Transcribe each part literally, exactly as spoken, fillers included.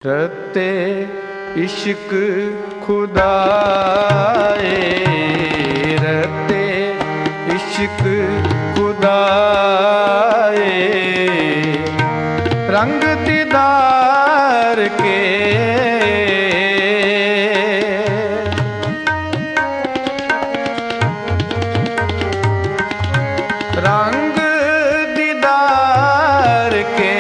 रते इश्क खुदाए, रते इश्क खुदाए, रंग दीदार के रंग दीदार के,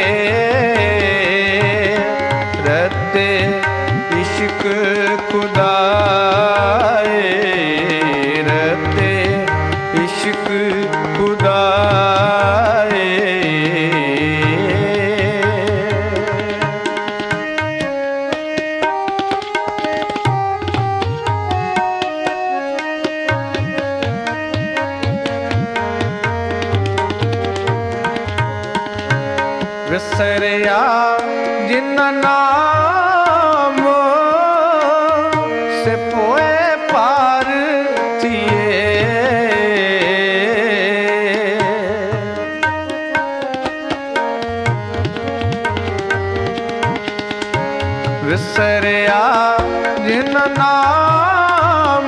रते इश्क खुदाए, रते इश्क खुदाए। विसरिया जिन नाम से पोए पार थिए, विसरिया जिन नाम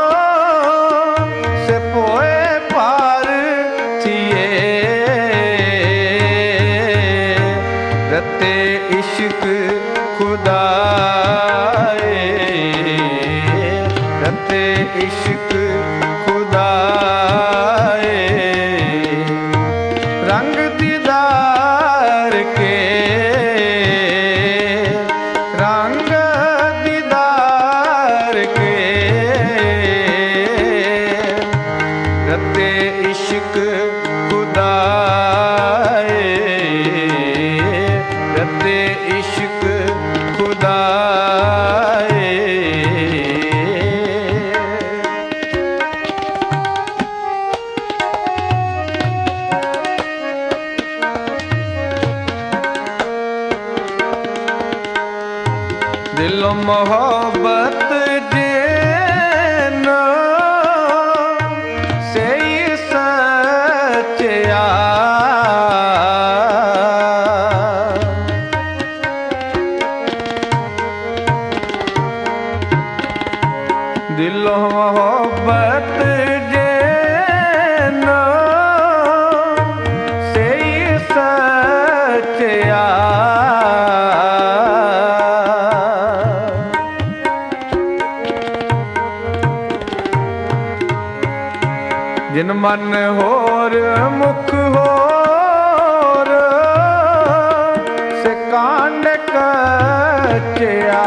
से पोए पार थिए, रते इश्क खुदाए, रते इश्क खुदाए, रंग दीदार के, रंग दीदार के, रते इश्क खुदाए, रते इश्क खुदाए। दिल मोहब्बत जिन से ही सच्चा, दिल मोहब्बत जिन से ही सच्चा, जिन मन होर मुख होर से कांड कच्चा,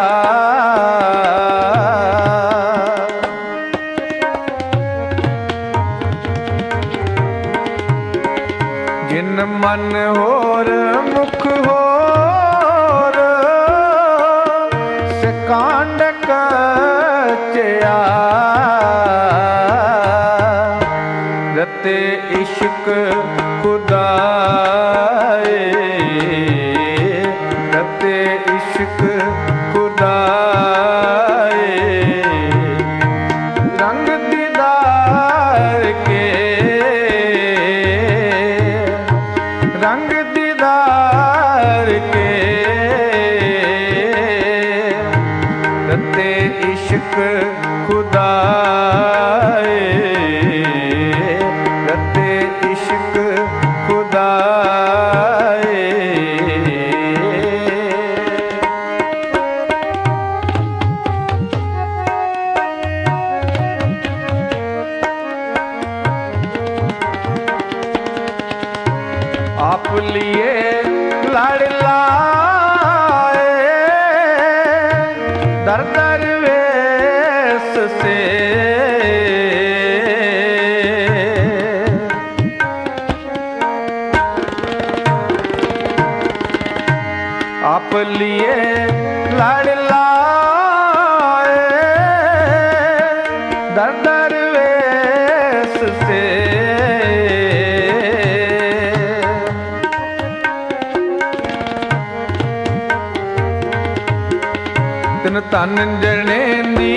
जिन मन होर मुख होर से कांड कच्चा, रते इश्क खुदाए, रते इश्क खुदाए, रंग दीदार के, रंग दीदार के, रते इश्क खुदाए, रते इश्क खुदाए। आप लिए लड़ लाए दर दर वेश से, आप लिए लड़ लाए दर दर वेश से, तिन तन जने दी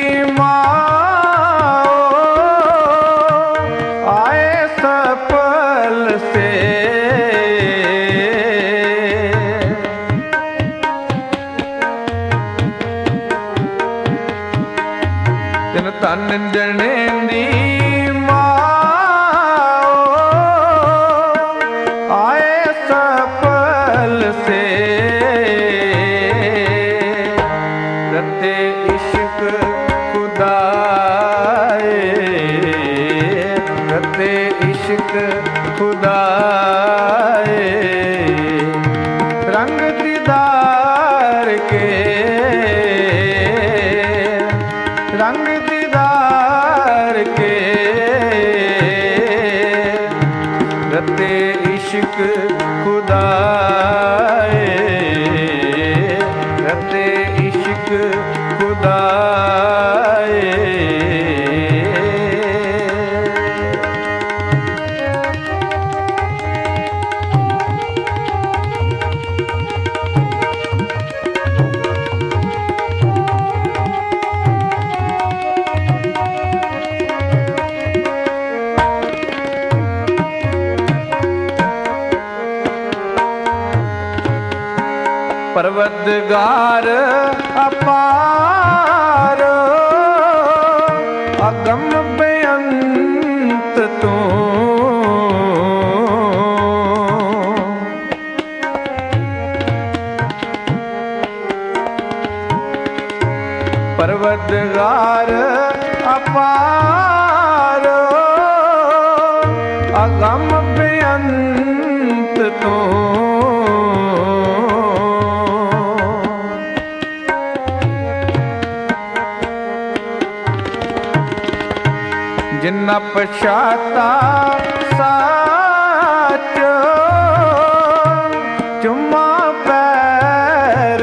माओ आए सफल से, तन जने दी आए सफल से रते इश्क खुदाए रते इश्क खुदाए रंग दीदार के रंग दीदार के रते इश्क खुदाए रते इश्क खुदाए परवदगार अपार अगम बेअंत तू परवदगार अपार अगम बेअंत तू जिन्ना पछाता साच चुम्मा पैर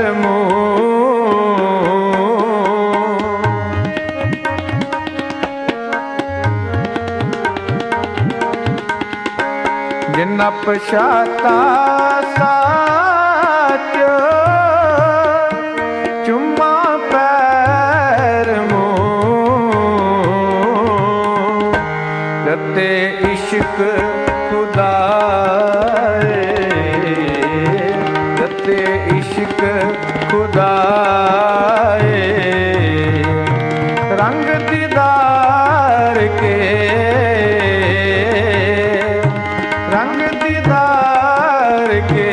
जिन्ना पछाता साच चुम्मा पैर रते इश्क खुदाए रते इश्क खुदाए रंग दीदार के रंग दीदार के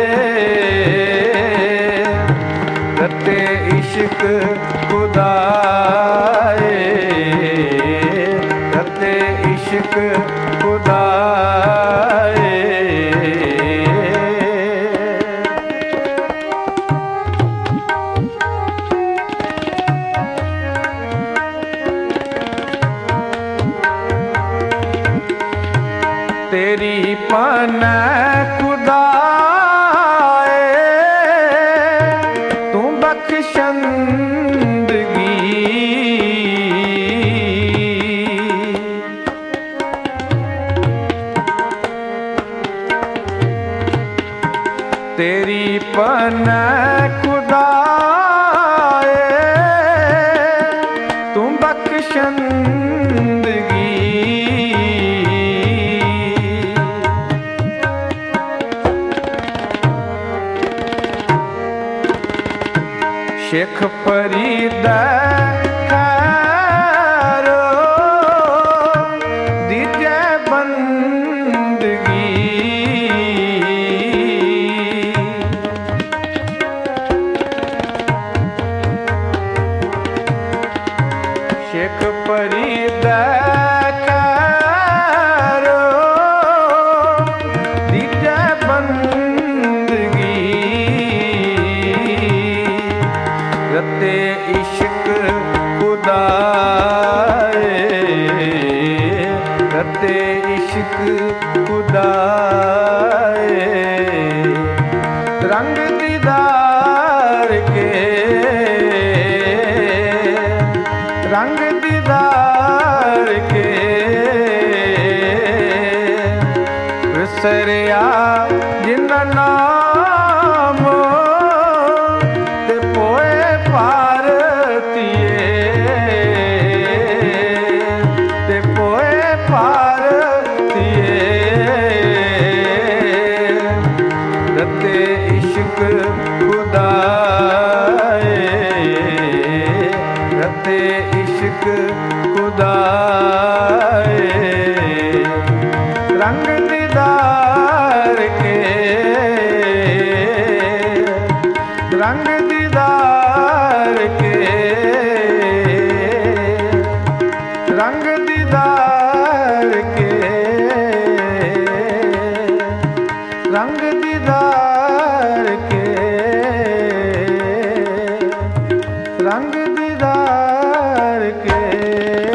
रते इश्क खुदाए रते इश्क खुदाए तेरी पन खुदाए तू बख्शंदगी तेरी पन खुदाए तू बख्शंदगी शेख फरीद खैरो दीजे बंदगी शेख फरीद खैरो दीजे बंदगी रते इश्क खुदाए रते इश्क खुदाए रंग दीदार के रंग दीदार के विसरिया जिन्ना नाम ते पोए भारतीये ते पोए भारतीये रते इश्क खुदा दीदार के, रंग दीदार के, रंग दीदार के, रंग दीदार के, रंग दीदार के।